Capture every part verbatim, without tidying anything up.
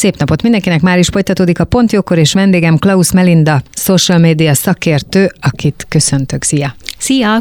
Szép napot mindenkinek, már is folytatódik a Pontjókor, és vendégem Klaus Melinda, social media szakértő, akit köszöntök. Szia! Szia!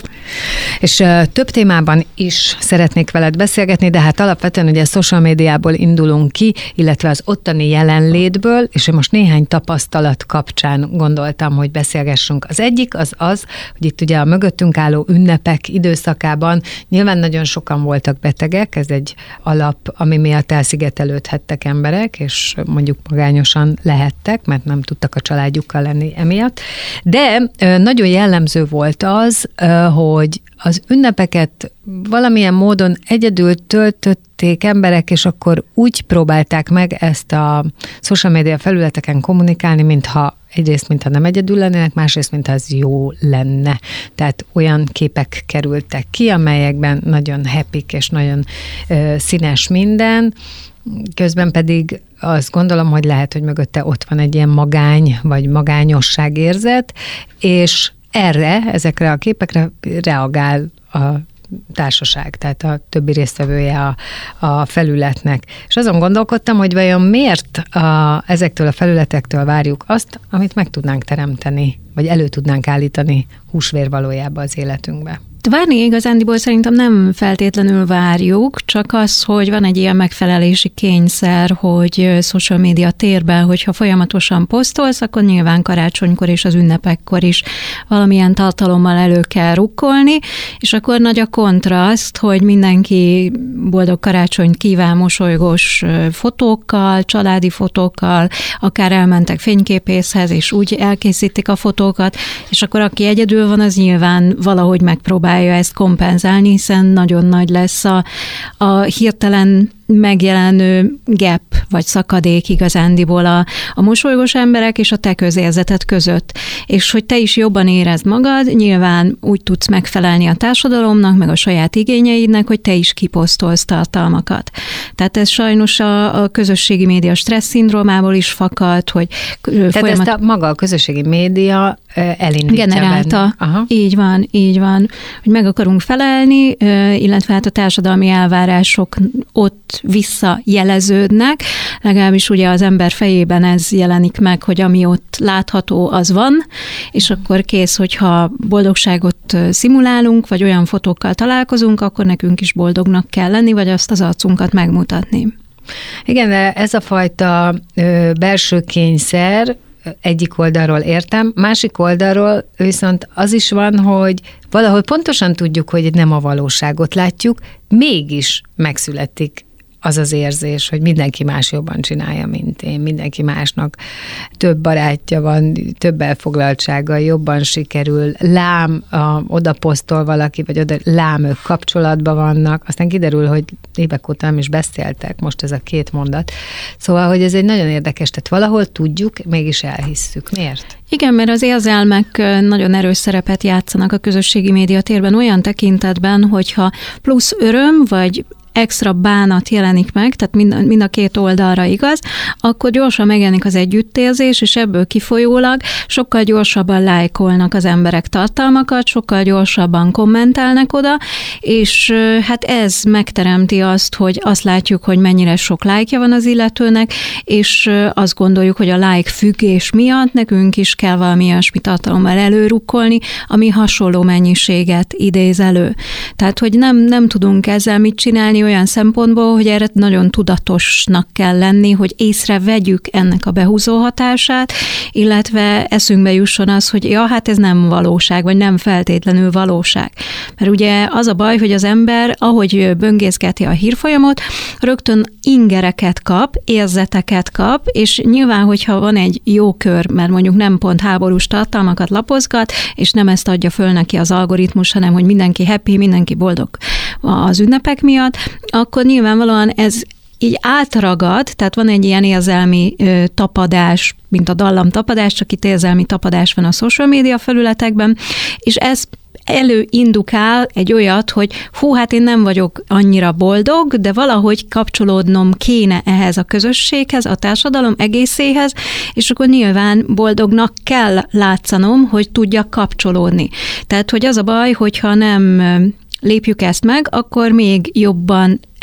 És uh, több témában is szeretnék veled beszélgetni, de hát alapvetően ugye a social médiából indulunk ki, illetve az ottani jelenlétből, és én most néhány tapasztalat kapcsán gondoltam, hogy beszélgessünk. Az egyik az az, hogy itt ugye a mögöttünk álló ünnepek időszakában nyilván nagyon sokan voltak betegek, ez egy alap, ami miatt elszigetelődhettek emberek, és mondjuk magányosan lehettek, mert nem tudtak a családjukkal lenni emiatt. De nagyon jellemző volt az, hogy az ünnepeket valamilyen módon egyedül töltötték emberek, és akkor úgy próbálták meg ezt a social media felületeken kommunikálni, mintha egyrészt, mintha nem egyedül lennének, másrészt, mintha ez jó lenne. Tehát olyan képek kerültek ki, amelyekben nagyon happy és nagyon ö, színes minden, közben pedig azt gondolom, hogy lehet, hogy mögötte ott van egy ilyen magány, vagy magányosság érzet, és erre, ezekre a képekre reagál a társaság, tehát a többi résztvevője a, a felületnek. És azon gondolkodtam, hogy vajon miért a, ezektől a felületektől várjuk azt, amit meg tudnánk teremteni, vagy elő tudnánk állítani húsvér valójában az életünkbe. Várni igazándiból szerintem nem feltétlenül várjuk, csak az, hogy van egy ilyen megfelelési kényszer, hogy social media térben, hogyha folyamatosan posztolsz, akkor nyilván karácsonykor és az ünnepekkor is valamilyen tartalommal elő kell rukkolni, és akkor nagy a kontraszt, hogy mindenki boldog karácsonyt kíván mosolygós fotókkal, családi fotókkal, akár elmentek fényképészhez, és úgy elkészítik a fotókat, és akkor aki egyedül van, az nyilván valahogy megpróbál ezt kompenzálni, hiszen nagyon nagy lesz a, a hirtelen megjelenő gap, vagy szakadék igazándiból a, a mosolygós emberek és a te közérzeted között. És hogy te is jobban érezd magad, nyilván úgy tudsz megfelelni a társadalomnak, meg a saját igényeidnek, hogy te is kiposztolsz tartalmakat. Tehát ez sajnos a, a közösségi média stressz szindrómából is fakad, hogy Tehát folyamat... ezt a maga a közösségi média elindítja generálta. Így van, így van. Hogy meg akarunk felelni, illetve hát a társadalmi elvárások ott visszajeleződnek, legalábbis ugye az ember fejében ez jelenik meg, hogy ami ott látható, az van, és akkor kész, hogyha boldogságot szimulálunk, vagy olyan fotókkal találkozunk, akkor nekünk is boldognak kell lenni, vagy azt az arcunkat megmutatni. Igen, de ez a fajta ö, belső kényszer, egyik oldalról értem, másik oldalról viszont az is van, hogy valahol pontosan tudjuk, hogy nem a valóságot látjuk, mégis megszületik az az érzés, hogy mindenki más jobban csinálja, mint én, mindenki másnak több barátja van, több elfoglaltsága, jobban sikerül, lám, a, oda posztol valaki, vagy oda, lám, ők kapcsolatban vannak, aztán kiderül, hogy évek óta nem is beszéltek, most ez a két mondat. Szóval, hogy ez egy nagyon érdekes, tehát valahol tudjuk, mégis elhisszük. Miért? Igen, mert az érzelmek nagyon erős szerepet játszanak a közösségi média térben olyan tekintetben, hogyha plusz öröm, vagy extra bánat jelenik meg, tehát mind, mind a két oldalra igaz, akkor gyorsan megjelenik az együttérzés, és ebből kifolyólag sokkal gyorsabban lájkolnak az emberek tartalmakat, sokkal gyorsabban kommentelnek oda, és hát ez megteremti azt, hogy azt látjuk, hogy mennyire sok lájkja van az illetőnek, és azt gondoljuk, hogy a lájk függés miatt nekünk is kell valami olyasmi tartalommal előrukkolni, ami hasonló mennyiséget idéz elő. Tehát, hogy nem, nem tudunk ezzel mit csinálni, olyan szempontból, hogy erre nagyon tudatosnak kell lenni, hogy észrevegyük ennek a behúzó hatását, illetve eszünkbe jusson az, hogy ja, hát ez nem valóság, vagy nem feltétlenül valóság. Mert ugye az a baj, hogy az ember, ahogy böngészgeti a hírfolyamot, rögtön ingereket kap, érzeteket kap, és nyilván, hogyha van egy jó kör, mert mondjuk nem pont háborús tartalmakat lapozgat, és nem ezt adja föl neki az algoritmus, hanem hogy mindenki happy, mindenki boldog az ünnepek miatt, akkor nyilvánvalóan ez így átragad, tehát van egy ilyen érzelmi ö, tapadás, mint a dallam tapadás, csak itt érzelmi tapadás van a social media felületekben, és ez előindukál egy olyat, hogy hú, hát én nem vagyok annyira boldog, de valahogy kapcsolódnom kéne ehhez a közösséghez, a társadalom egészéhez, és akkor nyilván boldognak kell látszanom, hogy tudjak kapcsolódni. Tehát, hogy az a baj, hogyha nem lépjük ezt meg, akkor még jobban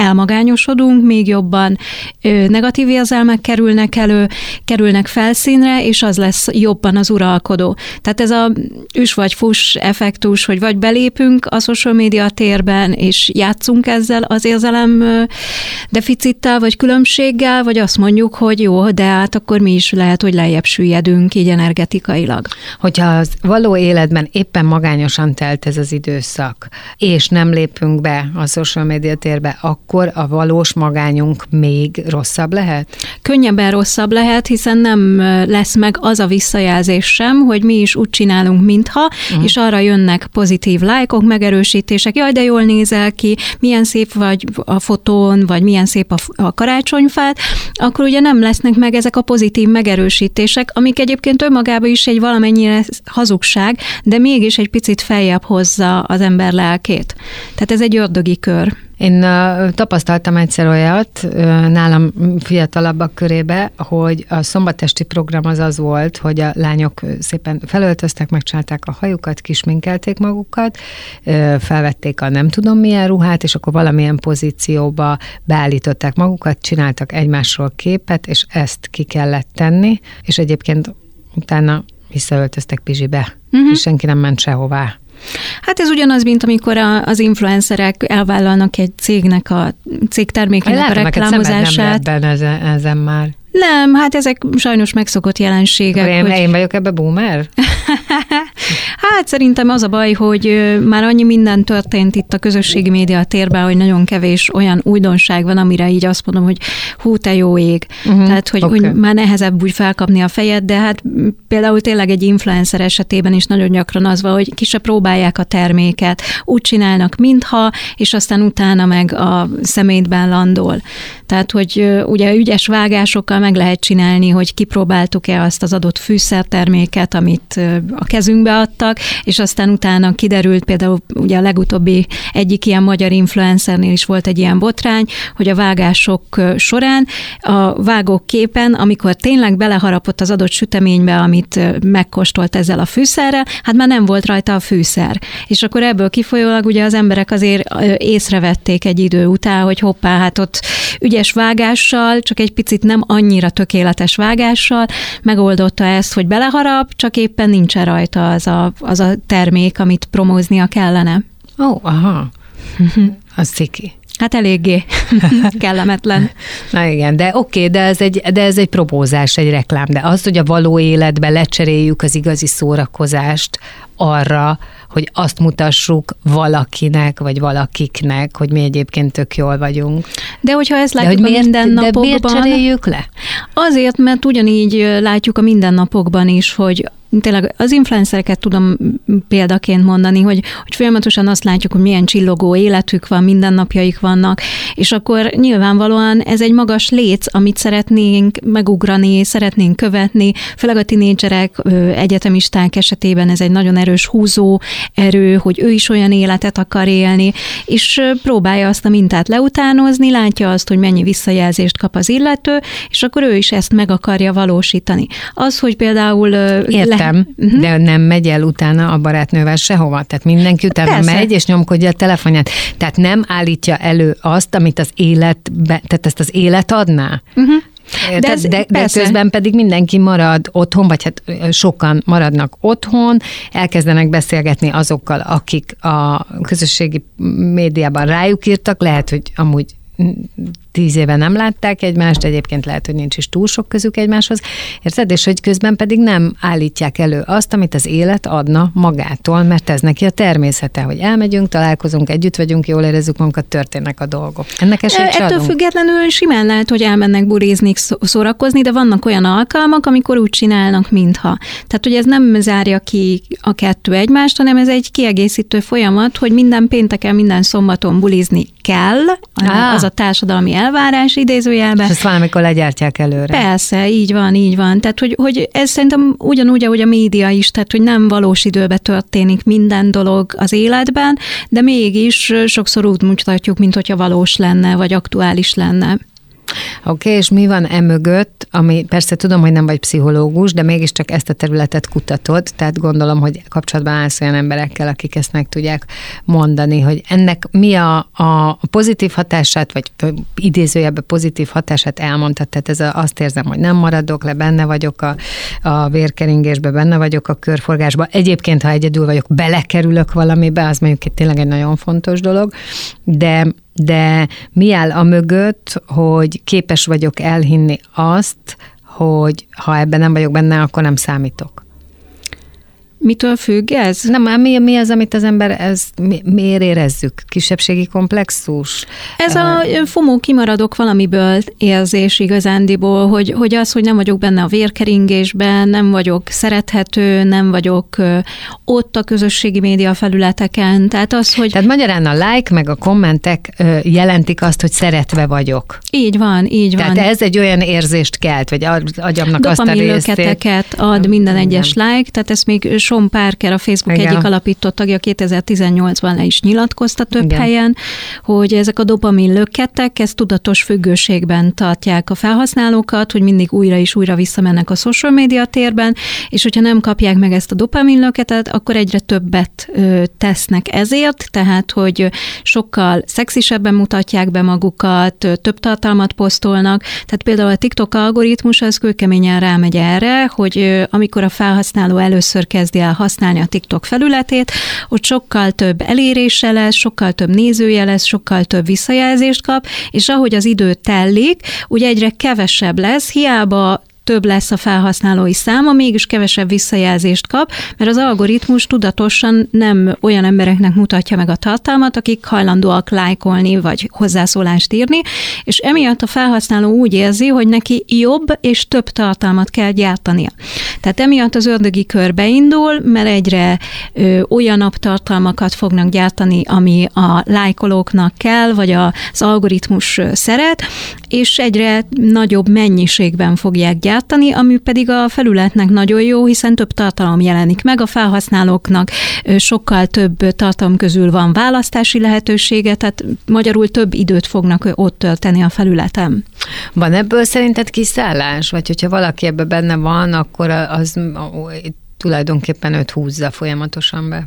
elmagányosodunk, még jobban negatív érzelmek kerülnek elő, kerülnek felszínre, és az lesz jobban az uralkodó. Tehát ez a üs vagy fuss effektus, hogy vagy belépünk a social media térben, és játszunk ezzel az érzelem deficittel, vagy különbséggel, vagy azt mondjuk, hogy jó, de hát akkor mi is lehet, hogy lejjebb süllyedünk így energetikailag. Hogyha az való életben éppen magányosan telt ez az időszak, és nem lépünk be a social media térbe, akkor a valós magányunk még rosszabb lehet? Könnyebben rosszabb lehet, hiszen nem lesz meg az a visszajelzés sem, hogy mi is úgy csinálunk, mintha, uh-huh. és arra jönnek pozitív lájkok, megerősítések, jaj, de jól nézel ki, milyen szép vagy a fotón, vagy milyen szép a, a karácsonyfát, akkor ugye nem lesznek meg ezek a pozitív megerősítések, amik egyébként önmagában is egy valamennyire hazugság, de mégis egy picit feljebb hozza az ember lelkét. Tehát ez egy ördögi kör. Én uh, tapasztaltam egyszer olyat uh, nálam fiatalabbak körébe, hogy a szombatesti program az az volt, hogy a lányok szépen felöltöztek, megcsinálták a hajukat, kisminkelték magukat, uh, felvették a nem tudom milyen ruhát, és akkor valamilyen pozícióba beállították magukat, csináltak egymásról képet, és ezt ki kellett tenni, és egyébként utána visszaöltöztek pizsibe, uh-huh. és senki nem ment sehová. Hát ez ugyanaz, mint amikor a, az influencerek elvállalnak egy cégnek a cégtermékének a reklámozását. Nem ezen, ezen már. Nem, hát ezek sajnos megszokott jelenségek. Én, hogy... én vagyok ebbe boomer? Hát szerintem az a baj, hogy már annyi minden történt itt a közösségi média térben, hogy nagyon kevés olyan újdonság van, amire így azt mondom, hogy hú, te jó ég. Uh-huh, Tehát, hogy, okay. hogy már nehezebb úgy felkapni a fejed, de hát például tényleg egy influencer esetében is nagyon gyakran az van, hogy ki se próbálják a terméket, úgy csinálnak, mintha, és aztán utána meg a szemétben landol. Tehát, hogy ugye ügyes vágásokkal meg lehet csinálni, hogy kipróbáltuk-e azt az adott fűszerterméket, amit a kezünkbe adtak, és aztán utána kiderült, például ugye a legutóbbi egyik ilyen magyar influencernél is volt egy ilyen botrány, hogy a vágások során a vágóképen, amikor tényleg beleharapott az adott süteménybe, amit megkóstolt ezzel a fűszerrel, hát már nem volt rajta a fűszer. És akkor ebből kifolyólag ugye az emberek azért észrevették egy idő után, hogy hoppá, hát ott ügyes vágással, csak egy picit nem annyira tökéletes vágással megoldotta ezt, hogy beleharap, csak éppen nincsen rajta az a, az a termék, amit promóznia kellene. Ó, oh, aha. Az ciki. Hát eléggé kellemetlen. Na igen, de oké, de ez egy, de ez egy propózás, egy reklám, de az, hogy a való életbe lecseréljük az igazi szórakozást arra, hogy azt mutassuk valakinek, vagy valakiknek, hogy mi egyébként tök jól vagyunk. De hogyha ezt látjuk de, hogy a mindennapokban... De miért cseréljük le? Azért, mert ugyanígy látjuk a mindennapokban is, hogy tényleg az influencereket tudom példaként mondani, hogy, hogy folyamatosan azt látjuk, hogy milyen csillogó életük van, mindennapjaik vannak, és akkor nyilvánvalóan ez egy magas léc, amit szeretnénk megugrani, szeretnénk követni, főleg a tinédzserek, egyetemisták esetében ez egy nagyon erős húzó erő, hogy ő is olyan életet akar élni, és próbálja azt a mintát leutánozni, látja azt, hogy mennyi visszajelzést kap az illető, és akkor ő is ezt meg akarja valósítani. Az, hogy például... Értem. Uh-huh. De nem megy el utána a barátnővel sehova. Tehát mindenki utána Persze. megy, és nyomkodja a telefonját. Tehát nem állítja elő azt, amit az életbe, tehát ezt az élet adná. Uh-huh. De, ez, de, de közben pedig mindenki marad otthon, vagy hát sokan maradnak otthon, elkezdenek beszélgetni azokkal, akik a közösségi médiában rájuk írtak, lehet, hogy amúgy tíz éve nem látták egymást, egyébként lehet, hogy nincs is túl sok közük egymáshoz, érted? És hogy közben pedig nem állítják elő azt, amit az élet adna magától, mert ez neki a természete, hogy elmegyünk, találkozunk, együtt vagyunk, jól érezzük magunkat, történnek a dolgok. Ennek esélyt se Ettől adunk. függetlenül simán lehet, hogy elmennek bulizni, szórakozni, de vannak olyan alkalmak, amikor úgy csinálnak, mintha. Tehát, hogy ez nem zárja ki a kettő egymást, hanem ez egy kiegészítő folyamat, hogy minden pénteken, minden szombaton bulizni kell, ah. az a társadalmi elvárás idézőjelben. És ezt valamikor legyártják előre. Persze, így van, így van. Tehát, hogy, hogy ez szerintem ugyanúgy, ahogy a média is, tehát, hogy nem valós időben történik minden dolog az életben, de mégis sokszor úgy mutatjuk, mint hogyha valós lenne, vagy aktuális lenne. Oké, okay, és mi van emögött, ami persze tudom, hogy nem vagy pszichológus, de mégiscsak ezt a területet kutatod, tehát gondolom, hogy kapcsolatban állsz olyan emberekkel, akik ezt meg tudják mondani, hogy ennek mi a, a pozitív hatását, vagy idézőjelben pozitív hatását elmondtad, tehát ez a, azt érzem, hogy nem maradok le, benne vagyok a, a vérkeringésbe, benne vagyok a körforgásba. Egyébként, ha egyedül vagyok, belekerülök valamibe, az mondjuk tényleg egy nagyon fontos dolog, de De mi áll a mögött, hogy képes vagyok elhinni azt, hogy ha ebben nem vagyok benne, akkor nem számítok? Mitől függ ez? Nem, mi, mi az, amit az ember, ez, mi, miért érezzük? Kisebbségi komplexus? Ez a FOMO kimaradok valamiből érzés igazándiból, hogy, hogy az, hogy nem vagyok benne a vérkeringésben, nem vagyok szerethető, nem vagyok ott a közösségi média felületeken. Tehát az, hogy... Tehát magyarán a like meg a kommentek jelentik azt, hogy szeretve vagyok. Így van, így van. Tehát ez egy olyan érzést kelt, vagy agyamnak azt a részét. Dopaminlöketeket ad minden egyes like, tehát ezt még Sean Parker, a Facebook Igen. egyik alapító tagja kétezer-tizennyolcban le is nyilatkozta több Igen. helyen, hogy ezek a dopamin löketek, ez tudatos függőségben tartják a felhasználókat, hogy mindig újra és újra visszamennek a social media térben, és hogyha nem kapják meg ezt a dopamin löketet, akkor egyre többet ö, tesznek ezért, tehát, hogy sokkal szexisebben mutatják be magukat, több tartalmat posztolnak, tehát például a TikTok algoritmus az kőkeményen rámegy erre, hogy ö, amikor a felhasználó először kezdi el használni a TikTok felületét, ott sokkal több elérése lesz, sokkal több nézője lesz, sokkal több visszajelzést kap, és ahogy az idő tellik, ugye egyre kevesebb lesz, hiába több lesz a felhasználói száma, mégis kevesebb visszajelzést kap, mert az algoritmus tudatosan nem olyan embereknek mutatja meg a tartalmat, akik hajlandóak lájkolni, vagy hozzászólást írni, és emiatt a felhasználó úgy érzi, hogy neki jobb és több tartalmat kell gyártania. Tehát emiatt az ördögi kör beindul, mert egyre ö, olyanabb tartalmakat fognak gyártani, ami a lájkolóknak kell, vagy az algoritmus szeret, és egyre nagyobb mennyiségben fogják gyártani, ami pedig a felületnek nagyon jó, hiszen több tartalom jelenik meg, a felhasználóknak sokkal több tartalom közül van választási lehetősége, tehát magyarul több időt fognak ott tölteni a felületen. Van ebből szerinted kiszállás? Vagy hogyha valaki ebben benne van, akkor az tulajdonképpen őt húzza folyamatosan be?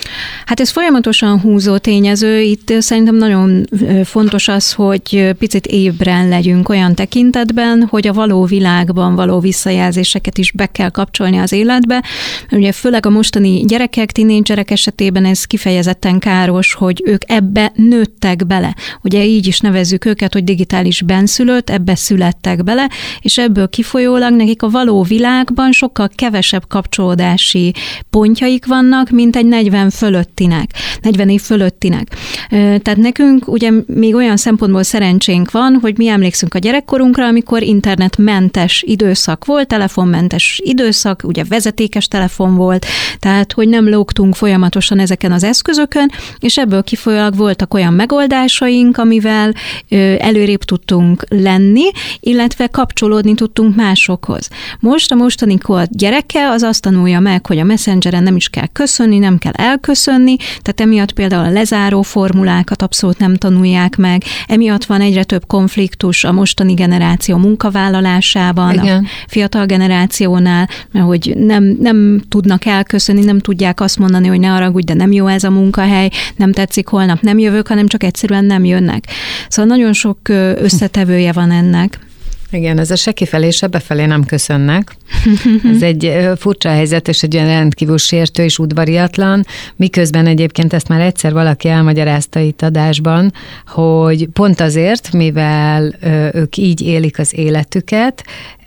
Hát ez folyamatosan húzó tényező, itt szerintem nagyon fontos az, hogy picit ébren legyünk olyan tekintetben, hogy a való világban való visszajelzéseket is be kell kapcsolni az életbe. Ugye főleg a mostani gyerekek, tínédzserek esetében ez kifejezetten káros, hogy ők ebbe nőttek bele. Ugye így is nevezzük őket, hogy digitális benszülött, ebbe születtek bele, és ebből kifolyólag nekik a való világban sokkal kevesebb kapcsolódási pontjaik vannak, mint egy negyven fölöttinek, negyven év fölöttinek. Tehát nekünk ugye még olyan szempontból szerencsénk van, hogy mi emlékszünk a gyerekkorunkra, amikor internetmentes időszak volt, telefonmentes időszak, ugye vezetékes telefon volt, tehát hogy nem lógtunk folyamatosan ezeken az eszközökön, és ebből kifolyólag voltak olyan megoldásaink, amivel előrébb tudtunk lenni, illetve kapcsolódni tudtunk másokhoz. Most a mostani kor gyereke az azt tanulja meg, hogy a Messengeren nem is kell köszönni, nem kell elköszönni, tehát emiatt például a lezáró formulákat abszolút nem tanulják meg, emiatt van egyre több konfliktus a mostani generáció munkavállalásában, Igen. a fiatal generációnál, mert hogy nem, nem tudnak elköszönni, nem tudják azt mondani, hogy ne haragudj, de nem jó ez a munkahely, nem tetszik, holnap nem jövök, hanem csak egyszerűen nem jönnek. Szóval nagyon sok összetevője van ennek. Igen, ez a se kifelé, se befelé nem köszönnek. Ez egy furcsa helyzet, és egy olyan rendkívül sértő és udvariatlan, miközben egyébként ezt már egyszer valaki elmagyarázta itt adásban, hogy pont azért, mivel ők így élik az életüket,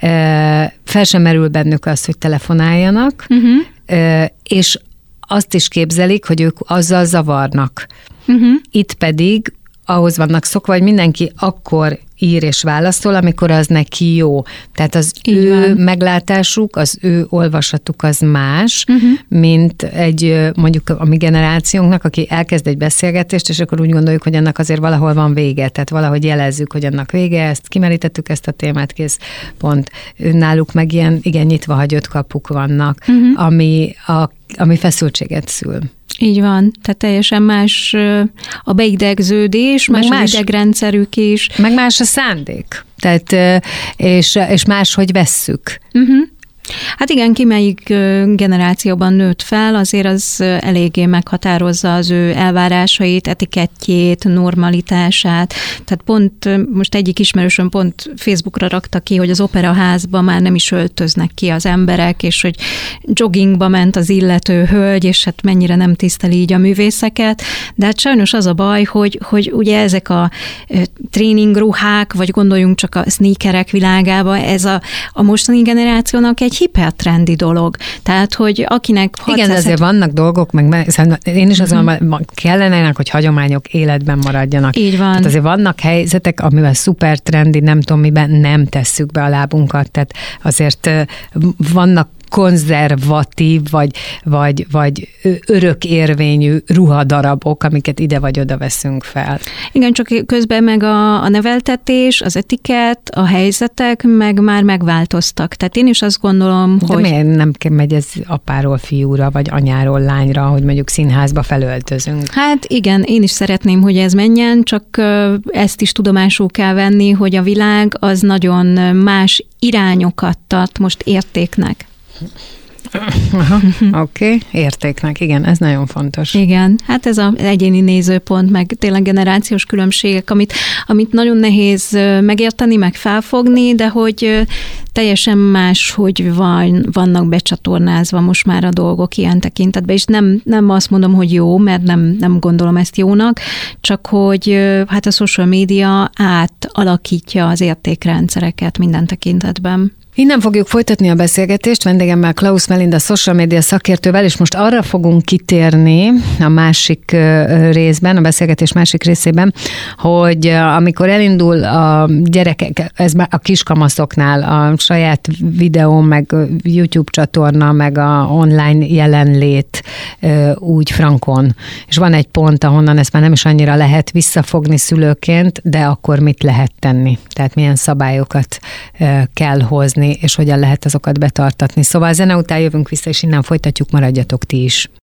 fel sem merül bennük az, hogy telefonáljanak, uh-huh. és azt is képzelik, hogy ők azzal zavarnak. Uh-huh. Itt pedig ahhoz vannak szokva, hogy mindenki akkor ír és válaszol, amikor az neki jó. Tehát az Így ő van. meglátásuk, az ő olvasatuk az más, uh-huh. mint egy mondjuk a mi generációnknak, aki elkezd egy beszélgetést, és akkor úgy gondoljuk, hogy annak azért valahol van vége, tehát valahogy jelezzük, hogy annak vége, ezt kimerítettük ezt a témát, kész, pont. Náluk meg ilyen, igen, nyitva hagyott kapuk vannak, uh-huh. ami, a, ami feszültséget szül. Így van, tehát teljesen más a beidegződés, más, más az idegrendszerük is. Meg más a szándék. Tehát, és, és máshogy vesszük. Uh-huh. Hát igen, ki melyik generációban nőtt fel, azért az eléggé meghatározza az ő elvárásait, etikettjét, normalitását. Tehát pont most egyik ismerősöm pont Facebookra rakta ki, hogy az operaházban már nem is öltöznek ki az emberek, és hogy joggingba ment az illető hölgy, és hát mennyire nem tiszteli így a művészeket. De hát sajnos az a baj, hogy, hogy ugye ezek a tréningruhák, vagy gondoljunk csak a sneakerek világába, ez a, a mostani generációnak egy hipertrendi dolog. Tehát, hogy akinek... Igen, de azért vannak dolgok, meg én is azon uh-huh. kellenének, hogy hagyományok életben maradjanak. Így van. Tehát azért vannak helyzetek, amivel szuper trendi, nem tudom miben nem tesszük be a lábunkat. Tehát azért vannak konzervatív, vagy, vagy, vagy örökérvényű ruhadarabok, amiket ide vagy oda veszünk fel. Igen, csak közben meg a, a neveltetés, az etikett, a helyzetek meg már megváltoztak. Tehát én is azt gondolom, de hogy... De miért nem megy ez apáról fiúra, vagy anyáról lányra, hogy mondjuk színházba felöltözünk? Hát igen, én is szeretném, hogy ez menjen, csak ezt is tudomásul kell venni, hogy a világ az nagyon más irányokat tart most értéknek. Oké, okay. Értéknek, igen, ez nagyon fontos. Igen, hát ez az egyéni nézőpont, meg tényleg generációs különbségek, amit, amit nagyon nehéz megérteni, meg felfogni, de hogy teljesen más, hogy van, vannak becsatornázva most már a dolgok ilyen tekintetben, és nem, nem azt mondom, hogy jó, mert nem, nem gondolom ezt jónak, csak hogy hát a social media átalakítja az értékrendszereket minden tekintetben. Innen fogjuk folytatni a beszélgetést vendégemmel, Klaus Melinda social media szakértővel, és most arra fogunk kitérni a másik részben, a beszélgetés másik részében, hogy amikor elindul a gyerekek, ez már a kiskamaszoknál a saját videó, meg YouTube csatorna, meg a online jelenlét úgy frankon, és van egy pont, ahonnan ezt már nem is annyira lehet visszafogni szülőként, de akkor mit lehet tenni? Tehát milyen szabályokat kell hozni, és hogyan lehet azokat betartatni. Szóval a zene után jövünk vissza, és innen folytatjuk, maradjatok ti is.